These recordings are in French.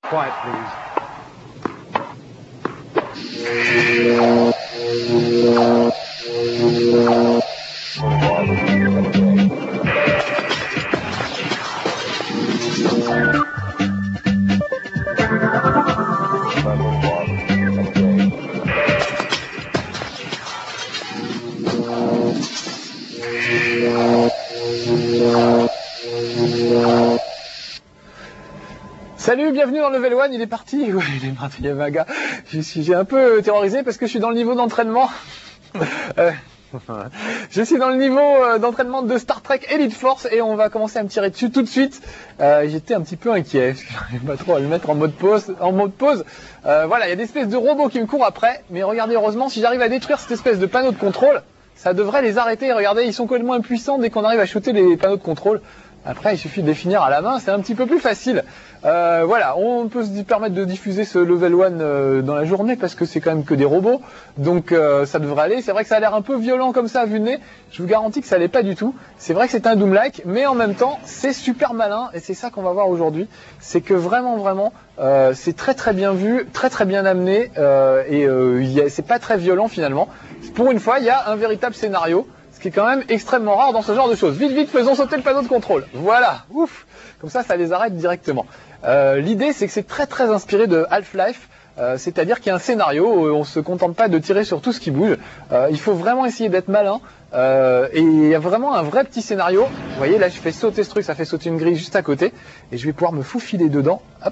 Quiet, please. Salut, bienvenue dans Level 1, il est parti. Ouais, il est parti, il y avait un gars. J'ai un peu terrorisé parce que je suis dans le niveau d'entraînement. Je suis dans le niveau d'entraînement de Star Trek Elite Force et on va commencer à me tirer dessus tout de suite. J'étais un petit peu inquiet, je n'arrive pas trop à le mettre en mode pause. Voilà, il y a des espèces de robots qui me courent après, mais regardez, heureusement, si j'arrive à détruire cette espèce de panneau de contrôle, ça devrait les arrêter. Regardez, ils sont complètement impuissants dès qu'on arrive à shooter les panneaux de contrôle. Après, il suffit de les finir à la main, c'est un petit peu plus facile. Voilà, on peut se permettre de diffuser ce level 1 dans la journée parce que c'est quand même que des robots. Donc ça devrait aller. C'est vrai que ça a l'air un peu violent comme ça à vue de nez. Je vous garantis que ça l'est pas du tout. C'est vrai que c'est un Doom-like, mais en même temps, c'est super malin. Et c'est ça qu'on va voir aujourd'hui. C'est que vraiment, c'est très bien vu, très bien amené. C'est pas très violent finalement. Pour une fois, il y a un véritable scénario. Ce qui est quand même extrêmement rare dans ce genre de choses. Vite, faisons sauter le panneau de contrôle. Voilà, ouf. Comme ça les arrête directement. L'idée, c'est que c'est très inspiré de Half-Life. C'est-à-dire qu'il y a un scénario, on se contente pas de tirer sur tout ce qui bouge. Il faut vraiment essayer d'être malin. Et il y a vraiment un vrai petit scénario. Vous voyez, là, je fais sauter ce truc, ça fait sauter une grille juste à côté. Et je vais pouvoir me faufiler dedans. Hop.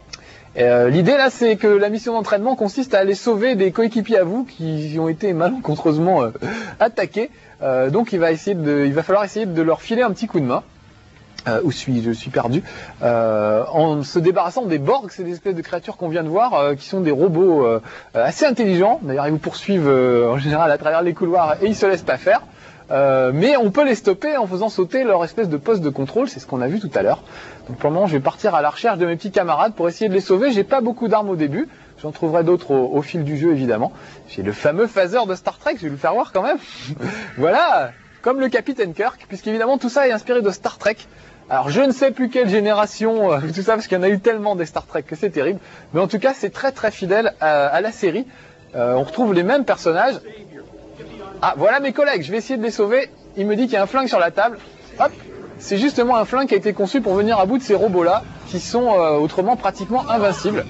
L'idée là, c'est que la mission d'entraînement consiste à aller sauver des coéquipiers à vous qui ont été malencontreusement attaqués. Donc il va falloir essayer de leur filer un petit coup de main. Où je suis perdu. En se débarrassant des Borg, c'est des espèces de créatures qu'on vient de voir, qui sont des robots assez intelligents. D'ailleurs, ils vous poursuivent en général à travers les couloirs et ils se laissent pas faire. Mais on peut les stopper en faisant sauter leur espèce de poste de contrôle, c'est ce qu'on a vu tout à l'heure. Donc pour le moment, je vais partir à la recherche de mes petits camarades pour essayer de les sauver. J'ai pas beaucoup d'armes au début, j'en trouverai d'autres au fil du jeu évidemment. J'ai le fameux phaser de Star Trek, je vais le faire voir quand même. Voilà, comme le capitaine Kirk, puisqu'évidemment tout ça est inspiré de Star Trek. Alors je ne sais plus quelle génération, tout ça, parce qu'il y en a eu tellement des Star Trek que c'est terrible. Mais en tout cas, c'est très fidèle à la série. On retrouve les mêmes personnages. Ah, voilà mes collègues, je vais essayer de les sauver. Il me dit qu'il y a un flingue sur la table. Hop, c'est justement un flingue qui a été conçu pour venir à bout de ces robots-là, qui sont autrement pratiquement invincibles.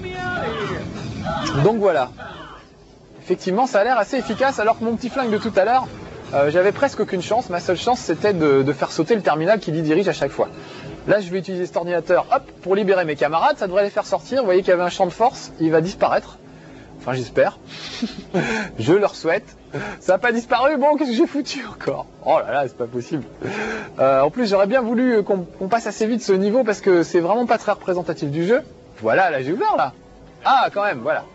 Donc voilà. Effectivement, ça a l'air assez efficace, alors que mon petit flingue de tout à l'heure, j'avais presque aucune chance. Ma seule chance, c'était de faire sauter le terminal qui l'y dirige à chaque fois. Là, je vais utiliser cet ordinateur, hop, pour libérer mes camarades. Ça devrait les faire sortir. Vous voyez qu'il y avait un champ de force, il va disparaître. Enfin, j'espère. Je leur souhaite. Ça n'a pas disparu. Bon, qu'est-ce que j'ai foutu encore? Oh là là, c'est pas possible. En plus, j'aurais bien voulu qu'on passe assez vite ce niveau parce que c'est vraiment pas très représentatif du jeu. Voilà, là, j'ai ouvert, là. Ah, quand même, voilà.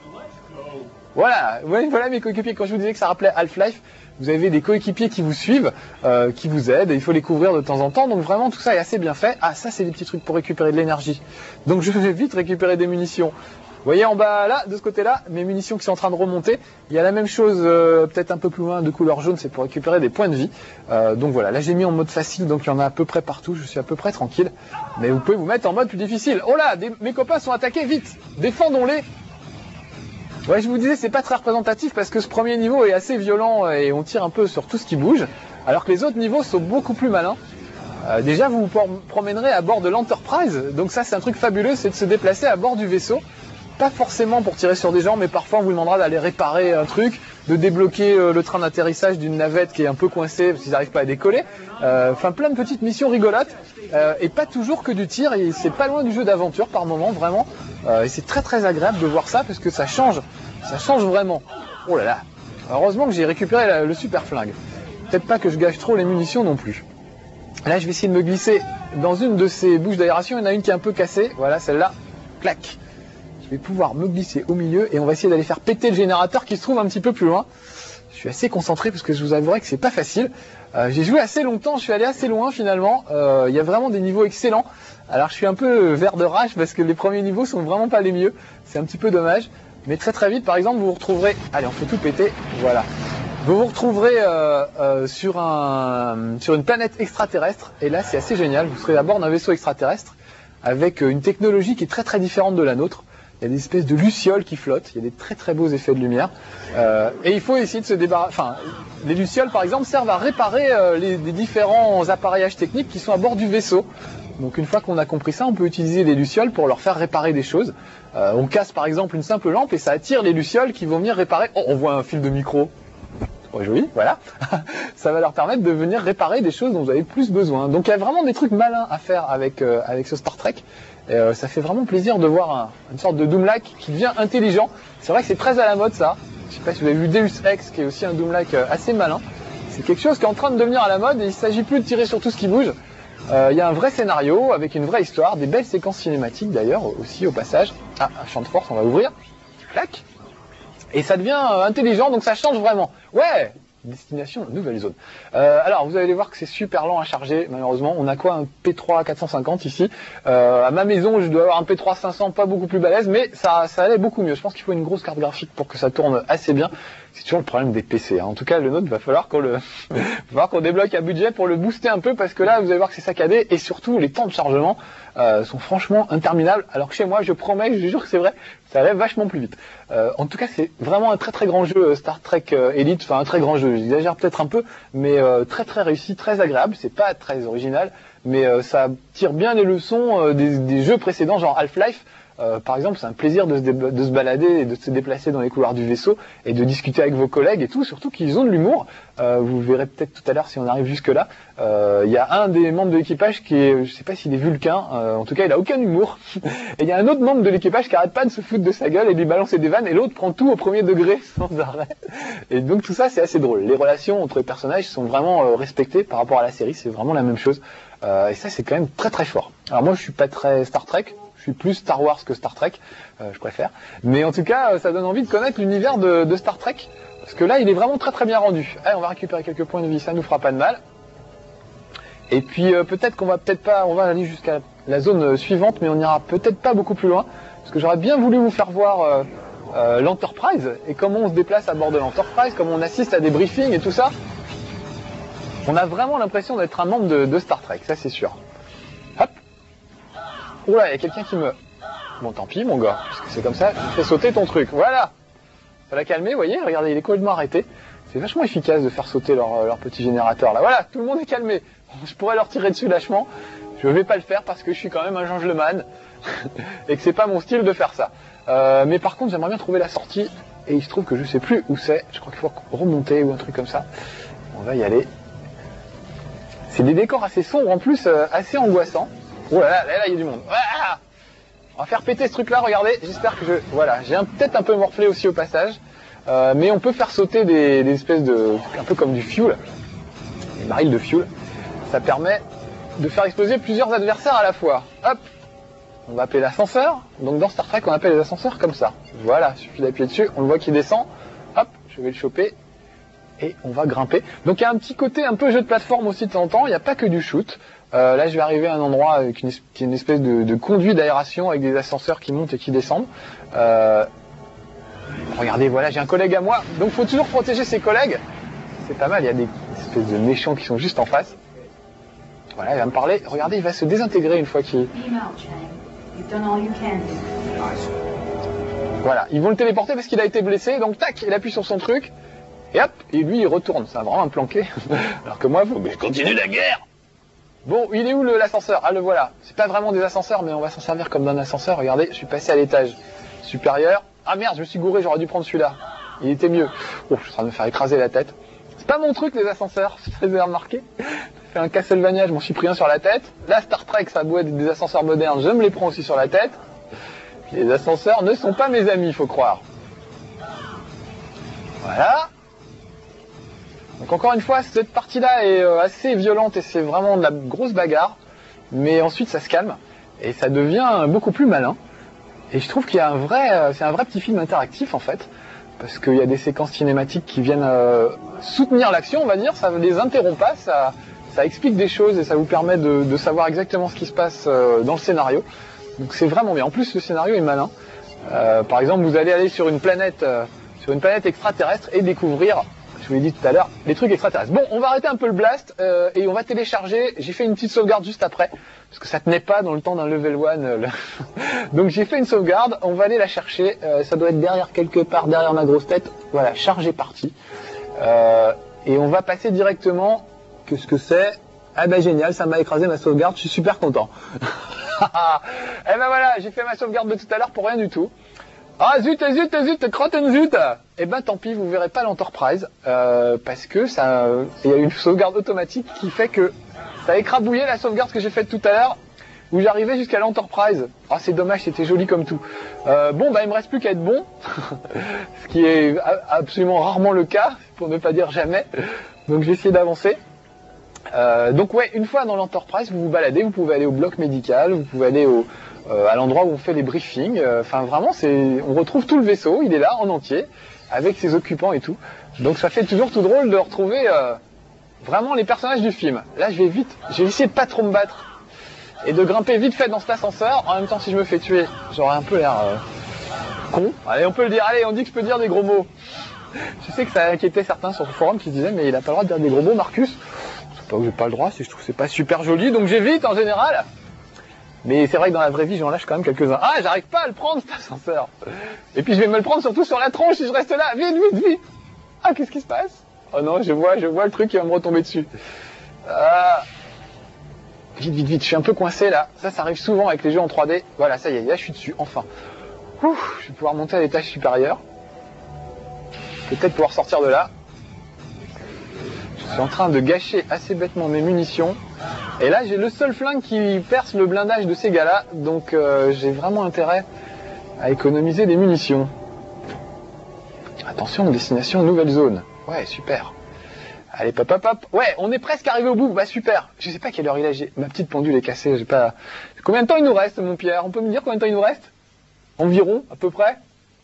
Voilà mes coéquipiers. Quand je vous disais que ça rappelait Half-Life, vous avez des coéquipiers qui vous suivent, qui vous aident, et il faut les couvrir de temps en temps. Donc vraiment, tout ça est assez bien fait. Ah, ça, c'est des petits trucs pour récupérer de l'énergie. Donc je vais vite récupérer des munitions. Vous voyez en bas là, de ce côté-là, mes munitions qui sont en train de remonter. Il y a la même chose, peut-être un peu plus loin, de couleur jaune, c'est pour récupérer des points de vie. Donc voilà, là j'ai mis en mode facile, donc il y en a à peu près partout, je suis à peu près tranquille. Mais vous pouvez vous mettre en mode plus difficile. Oh là, mes copains sont attaqués, vite, défendons-les. Ouais, je vous disais, c'est pas très représentatif parce que ce premier niveau est assez violent et on tire un peu sur tout ce qui bouge, alors que les autres niveaux sont beaucoup plus malins. Déjà, vous vous promènerez à bord de l'Enterprise, donc ça c'est un truc fabuleux, c'est de se déplacer à bord du vaisseau. Pas forcément pour tirer sur des gens, mais parfois on vous demandera d'aller réparer un truc, de débloquer le train d'atterrissage d'une navette qui est un peu coincée parce qu'ils n'arrivent pas à décoller. Enfin, plein de petites missions rigolotes et pas toujours que du tir. Et c'est pas loin du jeu d'aventure par moment, vraiment. Et c'est très agréable de voir ça parce que ça change vraiment. Oh là là. Heureusement que j'ai récupéré le super flingue. Peut-être pas que je gâche trop les munitions non plus. Là, je vais essayer de me glisser dans une de ces bouches d'aération. Il y en a une qui est un peu cassée. Voilà, celle-là. Clac. Je vais pouvoir me glisser au milieu et on va essayer d'aller faire péter le générateur qui se trouve un petit peu plus loin. Je suis assez concentré parce que je vous avouerai que c'est pas facile. J'ai joué assez longtemps, je suis allé assez loin finalement. Il y a vraiment des niveaux excellents. Alors je suis un peu vert de rage parce que les premiers niveaux sont vraiment pas les mieux. C'est un petit peu dommage. Mais très vite, par exemple, vous vous retrouverez... Allez, on fait tout péter. Voilà. Vous vous retrouverez sur une planète extraterrestre. Et là, c'est assez génial. Vous serez à bord d'un vaisseau extraterrestre avec une technologie qui est très très différente de la nôtre. Il y a des espèces de lucioles qui flottent, il y a des très très beaux effets de lumière. Et il faut essayer de se débarrasser. Enfin, les lucioles par exemple servent à réparer les différents appareillages techniques qui sont à bord du vaisseau. Donc une fois qu'on a compris ça, on peut utiliser les lucioles pour leur faire réparer des choses. On casse par exemple une simple lampe et ça attire les lucioles qui vont venir réparer. Oh, on voit un fil de micro. Ouais, joli, voilà. Ça va leur permettre de venir réparer des choses dont vous avez plus besoin. Donc il y a vraiment des trucs malins à faire avec ce Star Trek. Ça fait vraiment plaisir de voir une sorte de Doom-like qui devient intelligent. C'est vrai que c'est très à la mode ça. Je sais pas si vous avez vu Deus Ex qui est aussi un Doom-like assez malin. C'est quelque chose qui est en train de devenir à la mode et il s'agit plus de tirer sur tout ce qui bouge. Il y a un vrai scénario avec une vraie histoire, des belles séquences cinématiques d'ailleurs aussi au passage. Ah, un champ de force, on va ouvrir. Clac. Et ça devient intelligent, donc ça change vraiment. Ouais, destination, nouvelle zone. Alors, vous allez voir que c'est super lent à charger, malheureusement. On a quoi, un P3 450 ici. À ma maison, je dois avoir un P3 500, pas beaucoup plus balèze, mais ça allait beaucoup mieux. Je pense qu'il faut une grosse carte graphique pour que ça tourne assez bien. C'est toujours le problème des PC. Hein. En tout cas, le nôtre, va falloir qu'on débloque un budget pour le booster un peu, parce que là, vous allez voir que c'est saccadé, et surtout, les temps de chargement sont franchement interminables. Alors que chez moi, je promets, je jure que c'est vrai, ça allait vachement plus vite. En tout cas, c'est vraiment un très très grand jeu Star Trek Elite, enfin un très grand jeu, j'exagère peut-être un peu, mais très très réussi, très agréable, c'est pas très original, mais ça tire bien les leçons des jeux précédents, genre Half-Life. Par exemple, c'est un plaisir de se balader et de se déplacer dans les couloirs du vaisseau et de discuter avec vos collègues et tout, surtout qu'ils ont de l'humour. Vous verrez peut-être tout à l'heure si on arrive jusque-là. Il y a un des membres de l'équipage qui est, je sais pas s'il est vulcain, en tout cas il a aucun humour. Et il y a un autre membre de l'équipage qui arrête pas de se foutre de sa gueule et de lui balancer des vannes, et l'autre prend tout au premier degré sans arrêt. Et donc tout ça c'est assez drôle. Les relations entre les personnages sont vraiment respectées par rapport à la série, c'est vraiment la même chose. Et ça c'est quand même très très fort. Alors moi je suis pas très Star Trek. Je suis plus Star Wars que Star Trek, je préfère. Mais en tout cas, ça donne envie de connaître l'univers de Star Trek, parce que là, il est vraiment très très bien rendu. Allez, on va récupérer quelques points de vie, ça nous fera pas de mal. Et puis peut-être qu'on va on va aller jusqu'à la zone suivante, mais on n'ira peut-être pas beaucoup plus loin, parce que j'aurais bien voulu vous faire voir l'Enterprise, et comment on se déplace à bord de l'Enterprise, comment on assiste à des briefings et tout ça. On a vraiment l'impression d'être un membre de Star Trek, ça c'est sûr. Hop. Oula, il y a quelqu'un qui me... Bon, tant pis, mon gars, parce que c'est comme ça, tu fais sauter ton truc. Voilà. Ça l'a calmé, vous voyez, regardez, il est complètement arrêté. C'est vachement efficace de faire sauter leur petit générateur, là. Voilà, tout le monde est calmé. Je pourrais leur tirer dessus lâchement. Je vais pas le faire parce que je suis quand même un Gengleman. Et que c'est pas mon style de faire ça. Mais par contre, j'aimerais bien trouver la sortie. Et il se trouve que je sais plus où c'est. Je crois qu'il faut remonter ou un truc comme ça. On va y aller. C'est des décors assez sombres, en plus, assez angoissants. Oh là là, il y a du monde. Voilà, on va faire péter ce truc-là, regardez. J'espère que Voilà, j'ai peut-être un peu morflé aussi au passage. Mais on peut faire sauter des espèces de... un peu comme du fuel. Des barils de fuel. Ça permet de faire exploser plusieurs adversaires à la fois. Hop. On va appeler l'ascenseur. Donc dans Star Trek, on appelle les ascenseurs comme ça. Voilà, il suffit d'appuyer dessus. On le voit qui descend. Hop, je vais le choper. Et on va grimper. Donc il y a un petit côté un peu jeu de plateforme aussi de temps en temps. Il n'y a pas que du shoot. Là, je vais arriver à un endroit avec une espèce de conduit d'aération avec des ascenseurs qui montent et qui descendent. Regardez, voilà, j'ai un collègue à moi. Donc, faut toujours protéger ses collègues. C'est pas mal, il y a des espèces de méchants qui sont juste en face. Voilà, il va me parler. Regardez, il va se désintégrer une fois qu'il... Voilà, ils vont le téléporter parce qu'il a été blessé. Donc, tac, il appuie sur son truc. Et hop, et lui, il retourne. Ça va vraiment me planquer. Alors que moi, mais je continue la guerre. Bon, il est où l'ascenseur? Ah, le voilà. C'est pas vraiment des ascenseurs, mais on va s'en servir comme d'un ascenseur. Regardez, je suis passé à l'étage supérieur. Ah merde, je me suis gouré, j'aurais dû prendre celui-là. Il était mieux. Oh, je suis en train de me faire écraser la tête. C'est pas mon truc, les ascenseurs, si vous avez remarqué. J'ai fait un Castlevania, je m'en suis pris un sur la tête. Là, Star Trek, ça doit être des ascenseurs modernes, je me les prends aussi sur la tête. Les ascenseurs ne sont pas mes amis, faut croire. Voilà. Donc encore une fois, cette partie-là est assez violente et c'est vraiment de la grosse bagarre. Mais ensuite, ça se calme et ça devient beaucoup plus malin. Et je trouve qu'il y a c'est un vrai petit film interactif en fait. Parce qu'il y a des séquences cinématiques qui viennent soutenir l'action, on va dire. Ça ne les interrompt pas, ça explique des choses et ça vous permet de savoir exactement ce qui se passe dans le scénario. Donc c'est vraiment bien. En plus, le scénario est malin. Par exemple, vous allez aller sur une planète extraterrestre et découvrir je vous l'ai dit tout à l'heure, les trucs extraterrestres. Bon, on va arrêter un peu le blast et on va télécharger. J'ai fait une petite sauvegarde juste après parce que ça tenait pas dans le temps d'un level 1. Donc j'ai fait une sauvegarde. On va aller la chercher. Ça doit être derrière quelque part, derrière ma grosse tête. Voilà, chargé parti. Et on va passer directement. Qu'est-ce que c'est? Ah bah génial, ça m'a écrasé ma sauvegarde. Je suis super content. Et ben voilà, j'ai fait ma sauvegarde de tout à l'heure pour rien du tout. Ah zut, crotten zut. Eh ben tant pis, vous verrez pas l'Enterprise parce que ça, il y a une sauvegarde automatique qui fait que ça a écrabouillé la sauvegarde que j'ai faite tout à l'heure où j'arrivais jusqu'à l'Enterprise. Ah c'est dommage, c'était joli comme tout. Bon bah il me reste plus qu'à être bon, ce qui est absolument rarement le cas, pour ne pas dire jamais. Donc j'ai essayé d'avancer. Donc ouais, une fois dans l'Enterprise, vous vous baladez, vous pouvez aller au bloc médical, vous pouvez aller à l'endroit où on fait les briefings. Enfin vraiment, on retrouve tout le vaisseau, il est là en entier, avec ses occupants et tout. Donc ça fait toujours tout drôle de retrouver vraiment les personnages du film. Là je vais vite, j'ai essayé de pas trop me battre et de grimper vite fait dans cet ascenseur. En même temps si je me fais tuer, j'aurais un peu l'air con. Allez on peut le dire, allez on dit que je peux dire des gros mots. Je sais que ça inquiétait certains sur le forum qui se disaient mais il a pas le droit de dire des gros mots Marcus. C'est pas que j'ai pas le droit, c'est que je trouve que c'est pas super joli, donc j'évite en général. Mais c'est vrai que dans la vraie vie, j'en lâche quand même quelques-uns. Ah, j'arrive pas à le prendre cet ascenseur. Et puis je vais me le prendre surtout sur la tronche si je reste là. Vite. Ah, qu'est-ce qui se passe? Oh non, je vois le truc qui va me retomber dessus. Vite, je suis un peu coincé là. Ça arrive souvent avec les jeux en 3D. Voilà, ça y est, là je suis dessus, enfin. Ouf, je vais pouvoir monter à l'étage supérieur. Peut-être pouvoir sortir de là. Je suis en train de gâcher assez bêtement mes munitions. Et là, j'ai le seul flingue qui perce le blindage de ces gars-là. Donc, j'ai vraiment intérêt à économiser des munitions. Attention, destination nouvelle zone. Ouais, super. Allez, pop. Ouais, on est presque arrivé au bout. Bah, super. Je sais pas quelle heure il est. Ma petite pendule est cassée. J'ai pas... Combien de temps il nous reste, mon Pierre? On peut me dire combien de temps il nous reste? Environ, à peu près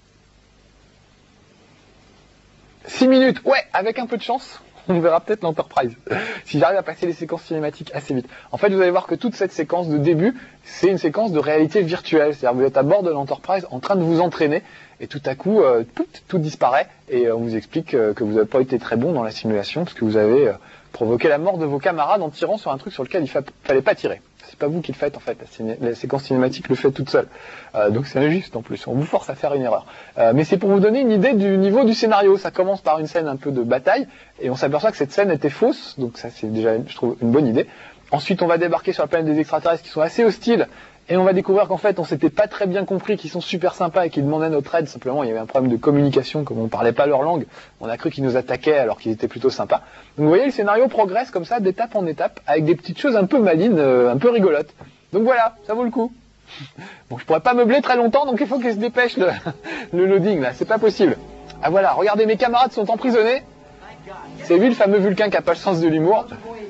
6 minutes. Ouais, avec un peu de chance. On verra peut-être l'Enterprise, si j'arrive à passer les séquences cinématiques assez vite. En fait, vous allez voir que toute cette séquence de début, c'est une séquence de réalité virtuelle. C'est-à-dire que vous êtes à bord de l'Enterprise en train de vous entraîner, et tout à coup, tout disparaît, et on vous explique que vous n'avez pas été très bon dans la simulation, parce que vous avez provoqué la mort de vos camarades en tirant sur un truc sur lequel il fallait pas tirer. C'est pas vous qui le faites en fait, la séquence cinématique le fait toute seule. Donc c'est injuste en plus, on vous force à faire une erreur. Mais c'est pour vous donner une idée du niveau du scénario. Ça commence par une scène un peu de bataille, et on s'aperçoit que cette scène était fausse, donc ça c'est déjà, je trouve, une bonne idée. Ensuite on va débarquer sur la planète des extraterrestres qui sont assez hostiles, et on va découvrir qu'en fait on s'était pas très bien compris, qu'ils sont super sympas et qu'ils demandaient notre aide. Simplement il y avait un problème de communication, comme on parlait pas leur langue, on a cru qu'ils nous attaquaient alors qu'ils étaient plutôt sympas. Donc vous voyez, le scénario progresse comme ça d'étape en étape, avec des petites choses un peu malines, un peu rigolotes. Donc voilà, ça vaut le coup. Bon, je pourrais pas meubler très longtemps, donc il faut qu'il se dépêche le loading là, c'est pas possible. Ah voilà, regardez, mes camarades sont emprisonnés. C'est lui le fameux Vulcain qui a pas le sens de l'humour.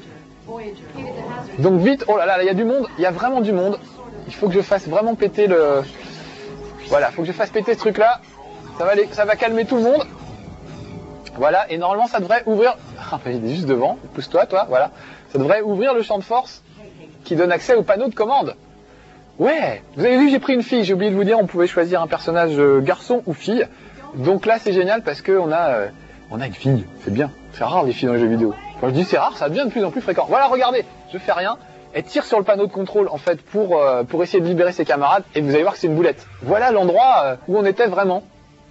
Donc vite, oh là là, il y a du monde, il y a vraiment du monde. Il faut que je fasse vraiment péter le... Voilà, faut que je fasse péter ce truc là. Ça va calmer tout le monde. Voilà, et normalement ça devrait ouvrir... Ah, il est juste devant, pousse-toi, toi, voilà. Ça devrait ouvrir le champ de force qui donne accès au panneau de commande. Ouais, vous avez vu, j'ai pris une fille, j'ai oublié de vous dire, on pouvait choisir un personnage garçon ou fille. Donc là c'est génial parce qu'on a une fille, c'est bien. C'est rare les filles dans les jeux vidéo. Quand je dis c'est rare, ça devient de plus en plus fréquent. Voilà, regardez, je fais rien. Elle tire sur le panneau de contrôle en fait pour essayer de libérer ses camarades, et vous allez voir que c'est une boulette. Voilà l'endroit où on était vraiment.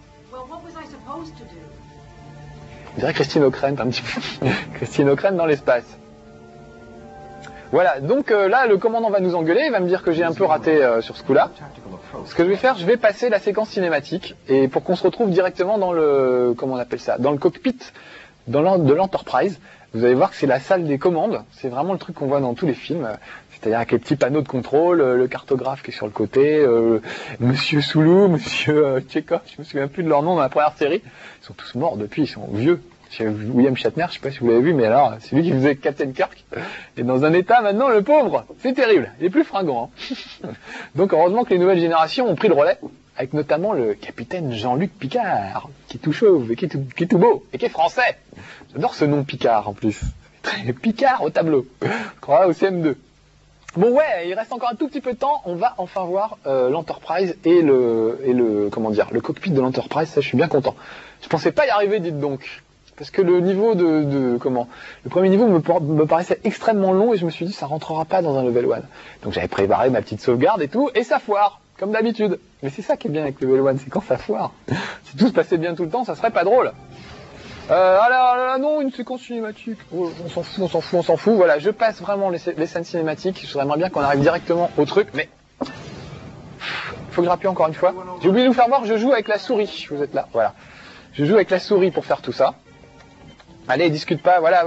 On dirait Christine O'Krent un petit peu. Christine O'Krent dans l'espace. Voilà, donc là le commandant va nous engueuler, il va me dire que j'ai un peu raté sur ce coup-là. Ce que je vais faire, je vais passer la séquence cinématique, et pour qu'on se retrouve directement dans le, comment on appelle ça, dans le cockpit de l'Enterprise. Vous allez voir que c'est la salle des commandes, c'est vraiment le truc qu'on voit dans tous les films, c'est-à-dire avec les petits panneaux de contrôle, le cartographe qui est sur le côté, Monsieur Soulou, Monsieur Tchekhov, je me souviens plus de leur nom dans la première série, ils sont tous morts depuis, ils sont vieux. William Shatner, je sais pas si vous l'avez vu, mais alors, c'est lui qui faisait Captain Kirk, et dans un état maintenant, le pauvre, c'est terrible, il est plus fringant. Hein. Donc heureusement que les nouvelles générations ont pris le relais, avec notamment le capitaine Jean-Luc Picard, qui est tout chauve, et qui est tout beau, et qui est français. J'adore ce nom Picard, en plus. Très Picard au tableau. On croira au CM2. Bon ouais, il reste encore un tout petit peu de temps, on va enfin voir l'Enterprise et le cockpit de l'Enterprise, ça je suis bien content. Je pensais pas y arriver, dites donc. parce que le niveau le premier niveau me paraissait extrêmement long et je me suis dit ça rentrera pas dans un level 1. Donc j'avais préparé ma petite sauvegarde et tout, et ça foire, comme d'habitude. Mais c'est ça qui est bien avec le level 1, c'est quand ça foire. Si tout se passait bien tout le temps, ça serait pas drôle. Non, une séquence cinématique. Oh, on s'en fout. Voilà, je passe vraiment les scènes cinématiques. Je voudrais bien qu'on arrive directement au truc, mais faut que je rappuie encore une fois. J'ai oublié de vous faire voir, je joue avec la souris. Vous êtes là, voilà. Je joue avec la souris pour faire tout ça. Allez, discute pas, voilà,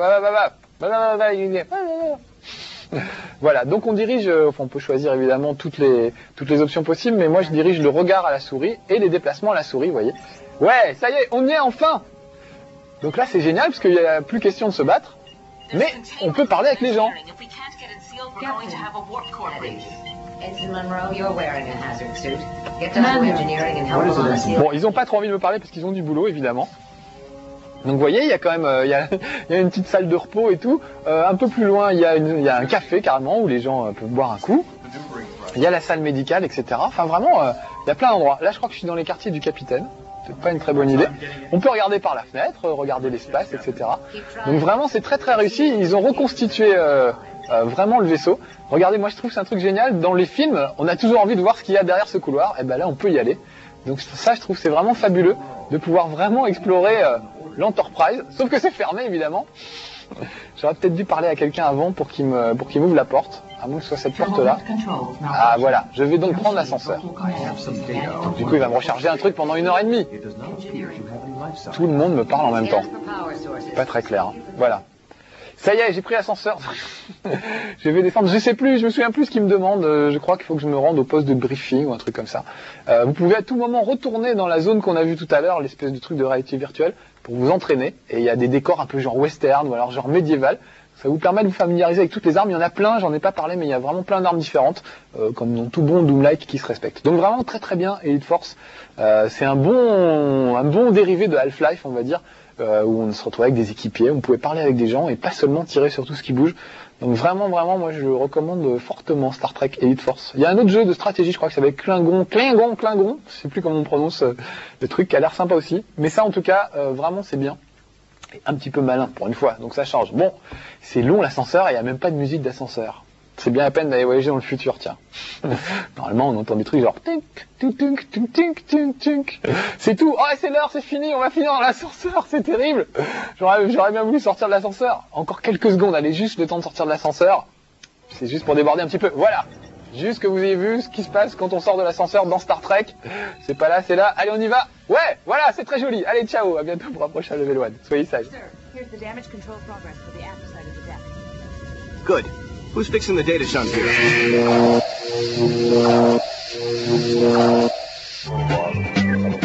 voilà, donc on dirige, on peut choisir évidemment toutes les options possibles, mais moi je dirige le regard à la souris et les déplacements à la souris, vous voyez. Ouais, ça y est, on y est enfin. Donc là c'est génial parce qu'il n'y a plus question de se battre, mais on peut parler avec les gens. Bon, ils n'ont pas trop envie de me parler parce qu'ils ont du boulot évidemment. Donc vous voyez, il y a quand même il y a une petite salle de repos et tout. Un peu plus loin, il y a un café carrément où les gens peuvent boire un coup. Il y a la salle médicale, etc. Enfin vraiment, il y a plein d'endroits. Là, je crois que je suis dans les quartiers du Capitaine. C'est pas une très bonne idée. On peut regarder par la fenêtre, regarder l'espace, etc. Donc vraiment, c'est très très réussi. Ils ont reconstitué vraiment le vaisseau. Regardez, moi je trouve que c'est un truc génial. Dans les films, on a toujours envie de voir ce qu'il y a derrière ce couloir. Et ben là, on peut y aller. Donc ça, je trouve que c'est vraiment fabuleux de pouvoir vraiment explorer l'Enterprise. Sauf que c'est fermé, évidemment. J'aurais peut-être dû parler à quelqu'un avant pour qu'il m'ouvre la porte. À moins que ce soit cette porte-là. Ah voilà, je vais donc prendre l'ascenseur. Du coup, il va me recharger un truc pendant 1h30. Tout le monde me parle en même temps. Pas très clair. Hein. Voilà. Ça y est, j'ai pris l'ascenseur. Je vais descendre. Je sais plus, je me souviens plus ce qu'il me demande. Je crois qu'il faut que je me rende au poste de briefing ou un truc comme ça. Vous pouvez à tout moment retourner dans la zone qu'on a vue tout à l'heure, l'espèce de truc de réalité virtuelle, pour vous entraîner. Et il y a des décors un peu genre western ou alors genre médiéval. Ça vous permet de vous familiariser avec toutes les armes. Il y en a plein, j'en ai pas parlé, mais il y a vraiment plein d'armes différentes, comme dans tout bon Doom-like qui se respecte. Donc vraiment très très bien, Elite Force. C'est un bon dérivé de Half-Life, on va dire, où on se retrouvait avec des équipiers, on pouvait parler avec des gens et pas seulement tirer sur tout ce qui bouge. Donc vraiment, moi je le recommande fortement, Star Trek Elite Force. Il y a un autre jeu de stratégie, je crois que ça va être Klingon, je sais plus comment on prononce le truc, qui a l'air sympa aussi. Mais ça en tout cas, vraiment c'est bien. Un petit peu malin pour une fois, donc ça change. Bon, c'est long l'ascenseur et il n'y a même pas de musique d'ascenseur. C'est bien à peine d'aller voyager dans le futur, tiens. Normalement, on entend des trucs genre tink, tink, tink, tink, tink, tink, tink. C'est tout. Oh, c'est l'heure, c'est fini, on va finir dans l'ascenseur, c'est terrible. J'aurais bien voulu sortir de l'ascenseur. Encore quelques secondes, allez, juste le temps de sortir de l'ascenseur. C'est juste pour déborder un petit peu. Voilà. Juste que vous ayez vu ce qui se passe quand on sort de l'ascenseur dans Star Trek. C'est pas là, c'est là. Allez, on y va. Ouais, voilà, c'est très joli. Allez, ciao, à bientôt pour un prochain level 1. Soyez sages. Good. Who's fixing the data shunt here?